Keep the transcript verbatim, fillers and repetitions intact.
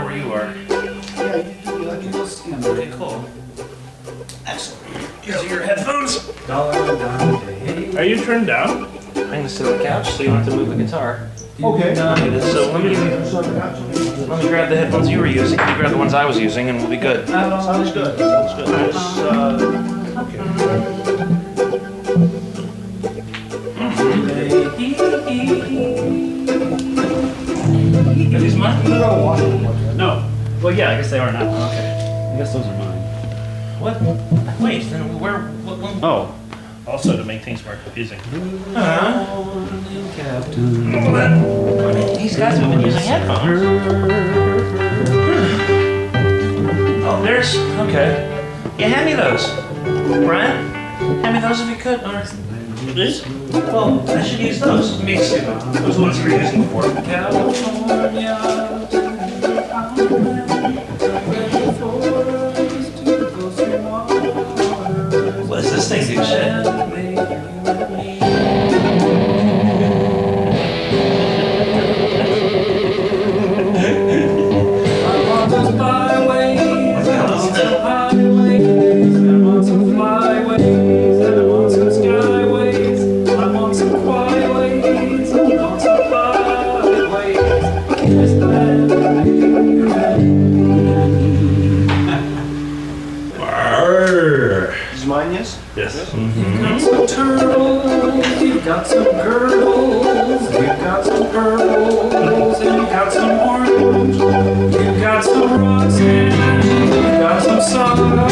are where you are. Yeah, you do like a little skin. Okay, cool. Excellent. Here's your headphones. Dollar down day. Are you turned down? I'm gonna sit on the couch so you don't have to move the guitar. Okay. So let me let me grab the headphones you were using. You grab the ones I was using, and we'll be good. Sounds good. Sounds good. There's, uh, okay. Are these mine? No. Well, yeah, I guess they are now. Okay. I guess those are mine. What? Wait, then where? What one? Oh. Also to make things more confusing. Huh? Well, then, I mean, these guys have been using headphones. Oh, there's, okay. Yeah, hand me those. Brian, hand me those if you could. Or these? Well, I should use those. Let me see. Those are the ones you were using before. California. What does this thing do, shit? Yes. Mm-hmm. You've got some turtles, you've got some girdles, you've got some pearls, and you've got some orange, you've got some rocks, and you've got some socks.